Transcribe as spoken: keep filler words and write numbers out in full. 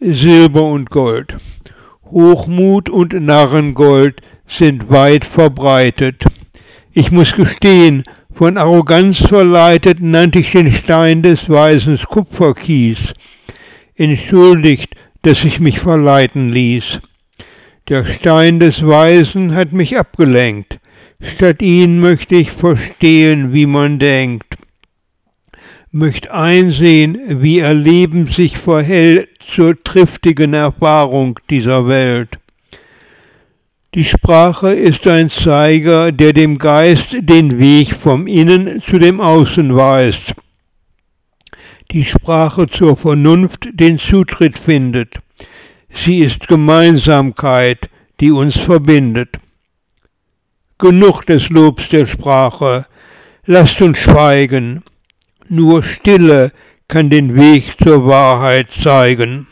Silber und Gold. Hochmut und Narrengold sind weit verbreitet. Ich muss gestehen, von Arroganz verleitet nannte ich den Stein des Weisen Kupferkies. Entschuldigt, dass ich mich verleiten ließ. Der Stein des Weisen hat mich abgelenkt. Statt ihn möchte ich verstehen, wie man denkt. Möcht einsehen, wie er Leben sich verhält zur triftigen Erfahrung dieser Welt. Die Sprache ist ein Zeiger, der dem Geist den Weg vom Innen zu dem Außen weist. Die Sprache zur Vernunft den Zutritt findet. Sie ist Gemeinsamkeit, die uns verbindet. Genug des Lobs der Sprache, lasst uns schweigen. Nur Stille kann den Weg zur Wahrheit zeigen.